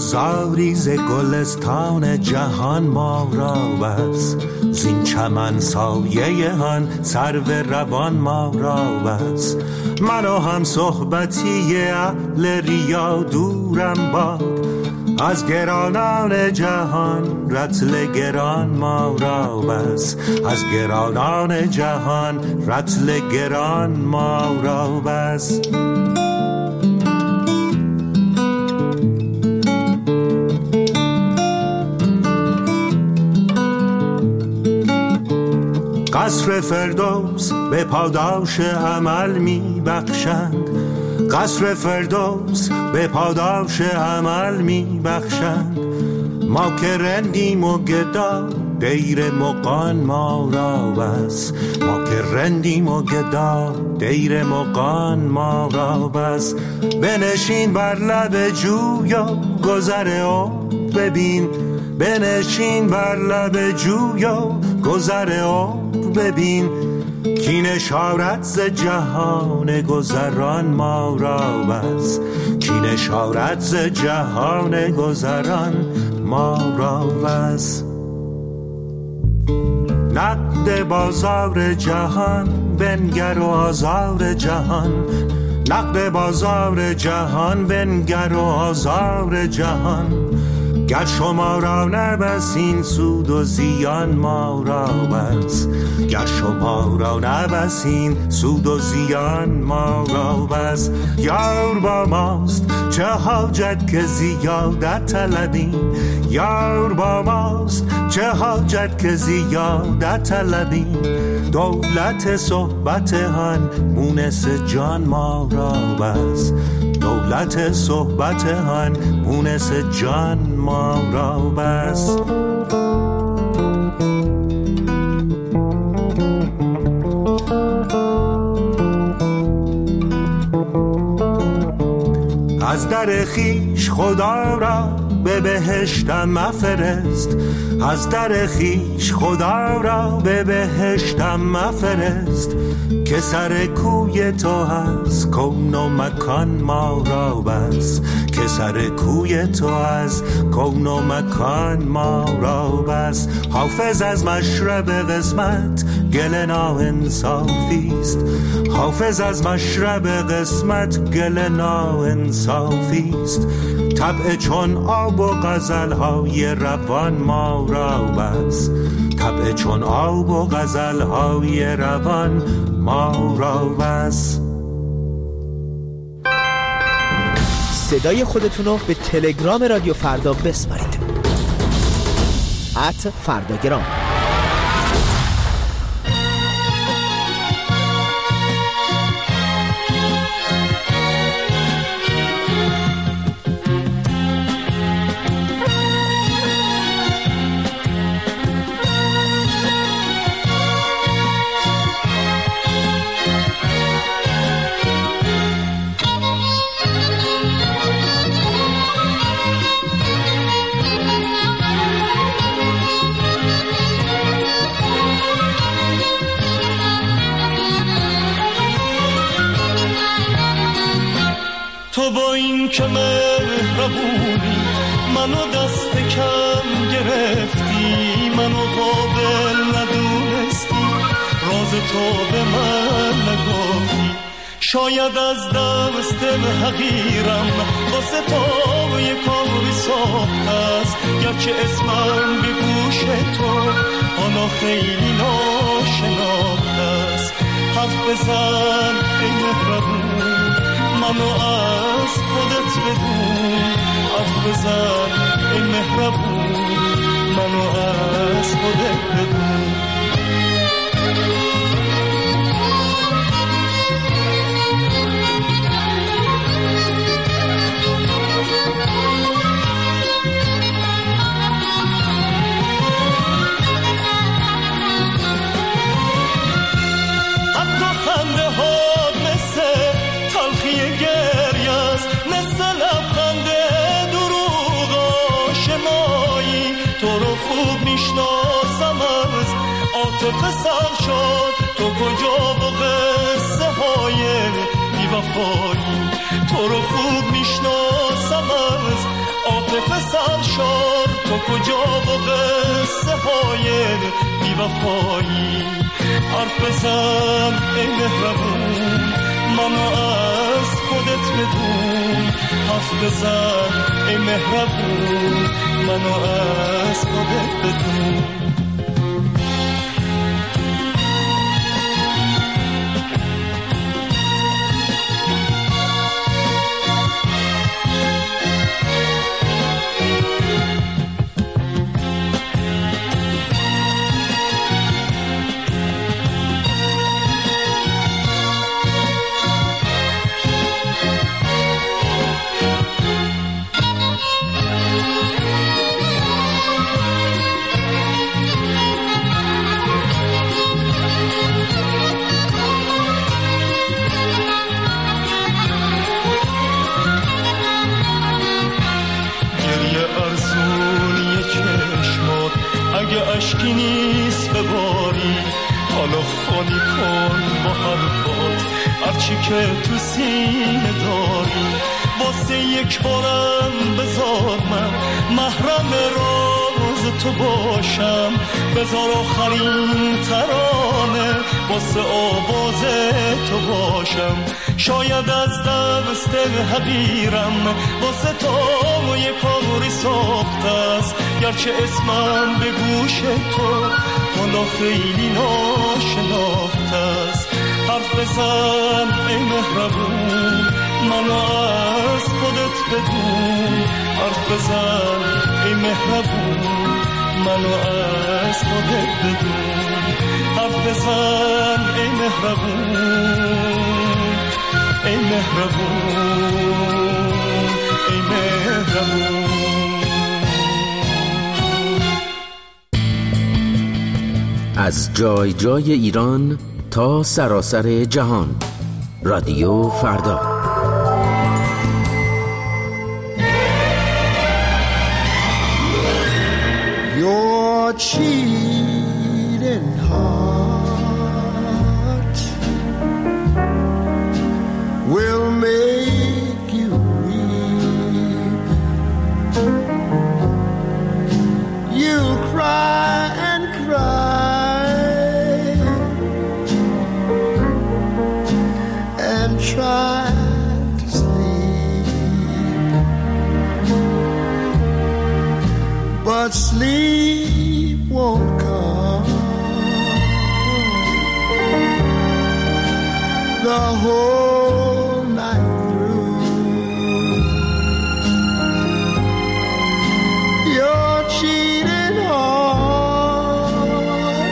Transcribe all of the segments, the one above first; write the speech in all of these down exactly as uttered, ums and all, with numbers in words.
گلزاری ز گلستان جهان ما را بس، زین چمن سایه هن سرو روان ما را بس. من و هم صحبتی اهل ریا دورم باد، از گرانان جهان رطل گران ما را بس. از گرانان جهان رطل گران ما را بس. قصر فردوس به پاداش عمل می بخشند، قصر فردوس به پاداش عمل می بخشند. ما که رندیم و گدا دیر مغان ما را بس. ما که رندیم و گدا دیر مغان ما را بس. بنشین بر لب جویا گذر او ببین، بنشین بر لب جویا گذر او ببین. کی نشارت ز جهان گذران ما را بس. کی نشارت ز جهان گذران ما را بس. نقد بازار جهان بنگر و آزار جهان، نقد بازار جهان بنگر و آزار جهان. گر شما را نبسین سود و زیان ما را بس. گر شما را نبسین سود و زیان ما را بس. یار با ماست چه حاجت که زیادت طلبیم، یار با ماست چه حاجت که زیادت طلبیم. دولت صحبت هن مونس جان ما را بس. دولت صحبت هن مونس جان ما را بس. از در خیش خدا را به بهشتم مفرست، از در خیش خدا را به بهشتم مفرست. که سر کوی تو هست کون و مکان ما را بس. که سر کوی تو از کون و مکان ما را بس. حافظ از مشرب قسمت گل ناانصافیست، حافظ از مشرب قسمت گل ناانصافیست. طبع چون آب و غزل‌های روان ما را بس. طبع چون آب و غزل‌های روان ما را بس. صدای خودتونو به تلگرام رادیو فردا بسپارید. ات فرداگرام. تو با این که مهربونی منو دست کم گرفتی، منو قابل ندونستی، راز تو به من نگفتی. شاید از دست حقیرم واسه تو یک کاری ساخته است، گرچه اسمم به گوش تو حالا خیلی ناشناخته است. حرف بزن ای مهربون منو از خودت بدون، حرف بزن ای مهربون منو از خودت بدون. عاطفه سر شد تو کجا و قصه های بی‌وفایی، تو رو خوب میشناسم از عاطفه عاطفه سرشار تو کجا و قصه های بی‌وفایی حرف بزن ای مهربون منو از خودت بدون حرف بزن ای مهربون منو از خودت بدون اشکی نیست بباری حالا خالی کن با حرفات هرچی که تو سینه داری واسه یک بارم بذار من محرم راز تو باشم بذار آخرین ترانه واسه آواز تو باشم شاید از دست حقیرم واسه تو یک کاری ساخته است گرچه اسمم به گوش تو حالا خیلی ناشناخته است حرف بزن ای مهربون منو از خودت بدون حرف بزن ای مهربون منو از خودت بدون حرف بزن ای مهربون ای مهربون ای مهربون از جای جای ایران تا سراسر جهان رادیو فردا Your cheating heart will make you weep. You'll cry and cry and try to sleep, but sleep won't come. The whole night through your cheating heart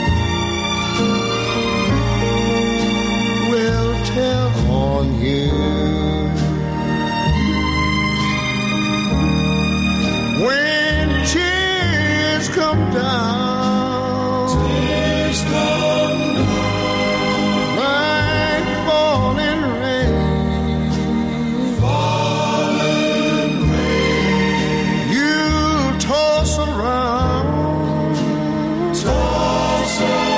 will tell on you. When tears come down, tears come down like falling rain, falling rain. You toss around, toss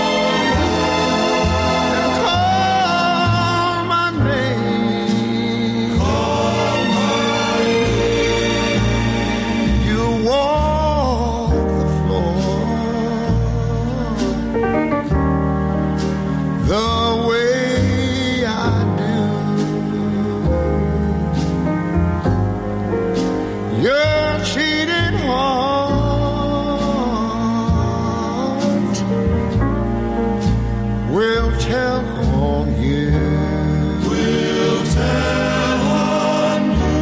around, and call my name, call my name. You walk the floor the way I do. Your cheating heart will tell on you. Will tell on you.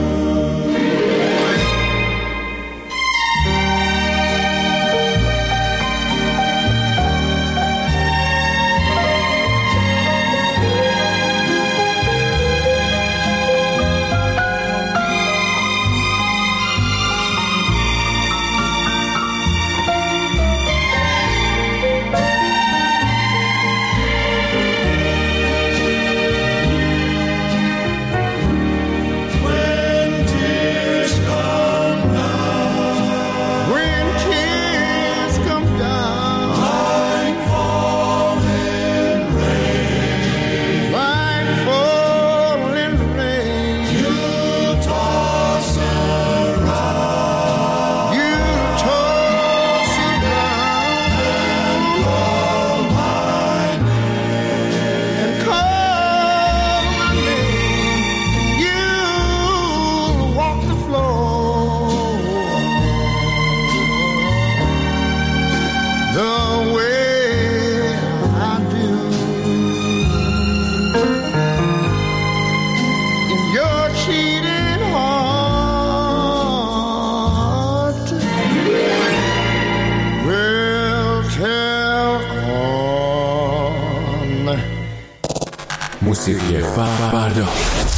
موسیقی فردا.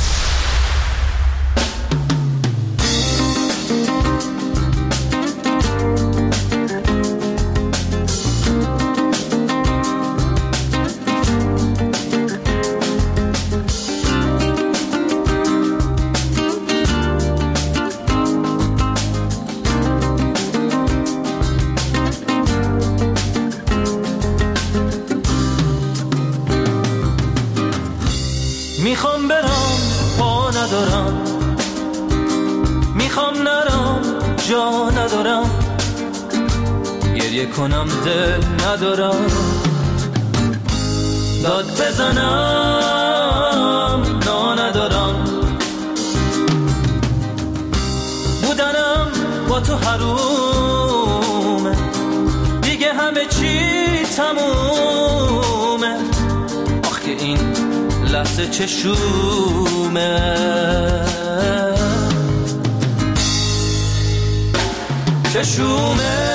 میخوام برم پا ندارم، میخوام نرم جا ندارم، گریه کنم دل ندارم، داد بزنم نا ندارم، بودنم با تو حرومه، دیگه همه چی تمومه، آخ که این لحظه چشومه چشومه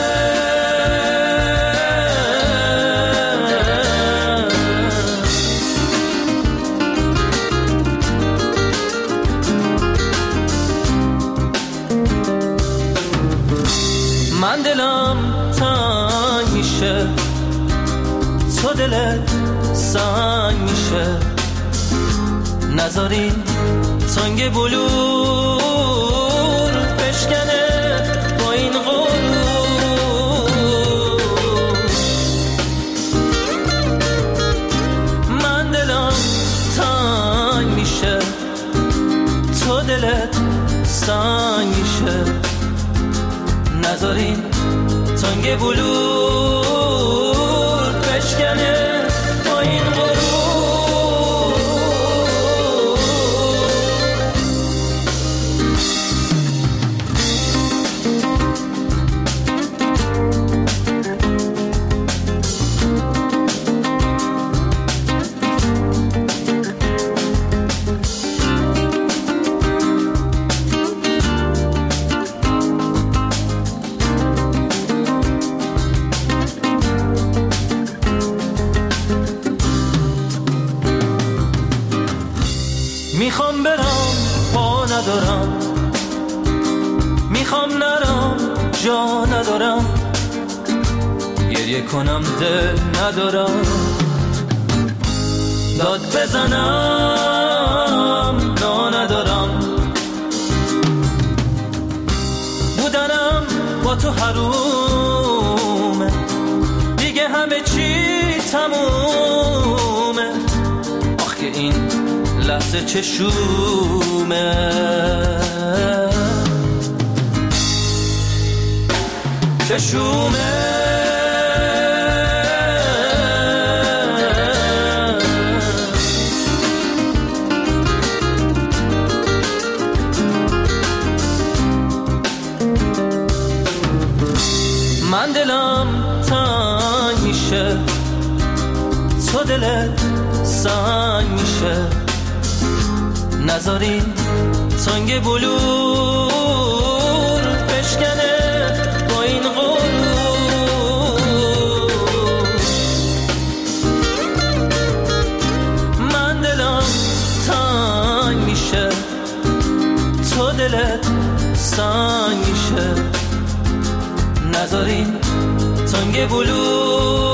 من دلم تنگ میشه، تو دلت سنگ میشه، نذاری تنگ بلور بشکنه با این غرور، من دلم تنگ میشه، تو دلت سنگ میشه، نذاری تنگ بلور بشکنه با این غرور. میخوام برم پا ندارم، میخوام نرم جا ندارم، گریه کنم دل ندارم، داد بزنم نا ندارم، بودنم با تو حرومه، دیگه همه چی تمومه، آخ که این لحظه چشومه چشومه من دلم تنگ میشه، تو دلت سنگ میشه، نذاری تنگ بلور بشکنه با این غرور، من دلم تنگ میشه، تو دلت سنگ میشه، نذاری تنگ بلور